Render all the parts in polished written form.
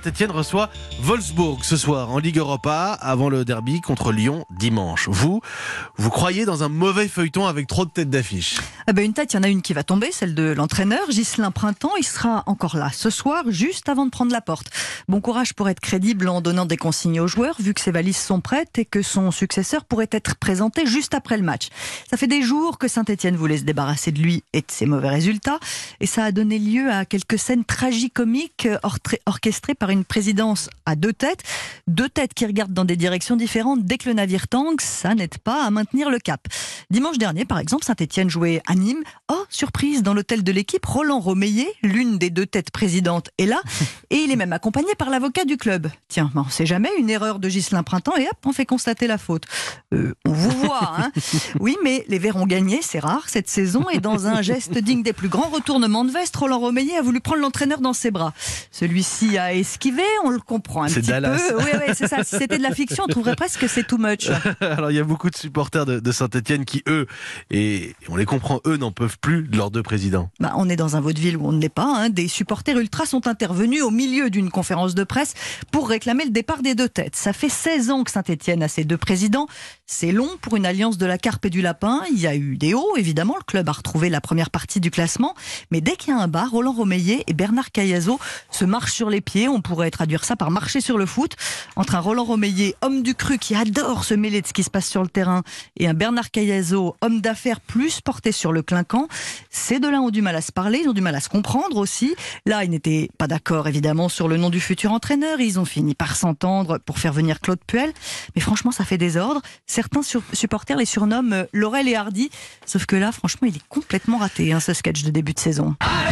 Saint-Etienne reçoit Wolfsburg ce soir en Ligue Europa avant le derby contre Lyon dimanche. Vous croyez dans un mauvais feuilleton avec trop de têtes d'affiche? Une tête, il y en a une qui va tomber, celle de l'entraîneur, Ghislain Printemps. Il sera encore là ce soir, juste avant de prendre la porte. Bon courage pour être crédible en donnant des consignes aux joueurs, vu que ses valises sont prêtes et que son successeur pourrait être présenté juste après le match. Ça fait des jours que Saint-Etienne voulait se débarrasser de lui et de ses mauvais résultats. Et ça a donné lieu à quelques scènes tragicomiques orchestrées par une présidence à deux têtes. Deux têtes qui regardent dans des directions différentes dès que le navire tangue. Ça n'aide pas à maintenir le cap. Dimanche dernier, par exemple, Saint-Etienne jouait à Nîmes. Oh, surprise, dans l'hôtel de l'équipe, Roland Romeyer, l'une des deux têtes présidentes, est là. Et il est même accompagné par l'avocat du club. Tiens, on ne sait jamais, une erreur de Ghislain Printemps et hop, on fait constater la faute. On vous voit, hein. Oui, mais les Verts ont gagné, c'est rare cette saison. Et dans un geste digne des plus grands retournements de veste, Roland Romeyer a voulu prendre l'entraîneur dans ses bras. Celui-ci a esquivé, on le comprend un petit Dallas. peu. Oui, c'est ça. Si c'était de la fiction, on trouverait presque que c'est too much. Alors il y a beaucoup de supporters de Saint-Etienne qui, eux, et on les comprend, eux n'en peuvent plus de leurs deux présidents. On est dans un vaudeville où on ne l'est pas, hein. Des supporters ultras sont intervenus au milieu d'une conférence de presse pour réclamer le départ des deux têtes. Ça fait 16 ans que Saint-Etienne a ses deux présidents. C'est long pour une alliance de la carpe et du lapin. Il y a eu des hauts, évidemment. Le club a retrouvé la première partie du classement. Mais dès qu'il y a un bas, Roland Romeyer et Bernard Cayazo se marchent sur les pieds. On pourrait traduire ça par marcher sur le foot. Entre un Roland Romeyer, homme du cru qui adore se mêler de ce qui se passe sur le terrain, et un Bernard Cayazo, homme d'affaires plus porté sur le clinquant, ces deux-là ont du mal à se parler, ils ont du mal à se comprendre aussi. Là, ils n'étaient pas d'accord, évidemment, sur le nom du futur entraîneur. Ils ont fini par s'entendre pour faire venir Claude Puel. Mais franchement, ça fait désordre. Certains supporters les surnomment Laurel et Hardy. Sauf que là, franchement, il est complètement raté, ce sketch de début de saison.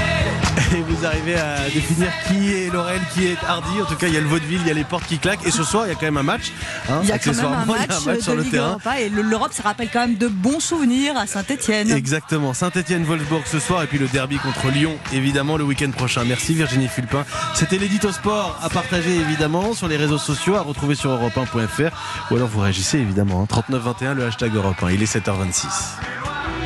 Et vous arrivez à définir qui est Laurel, qui est Hardy. En tout cas, il y a le vaudeville, il y a les portes qui claquent. Et ce soir, il y a quand même un match. Il y a quand même un match sur de le Ligue terrain. Europa. Et l'Europe, ça rappelle quand même de bons souvenirs à Saint-Etienne. Exactement. Saint-Etienne-Wolfsburg ce soir. Et puis le derby contre Lyon, évidemment, le week-end prochain. Merci Virginie Fulpin. C'était l'édito sport à partager, évidemment, sur les réseaux sociaux, à retrouver sur europe1.fr. Ou alors vous réagissez, évidemment. 3921, le hashtag Europe 1. Il est 7h26.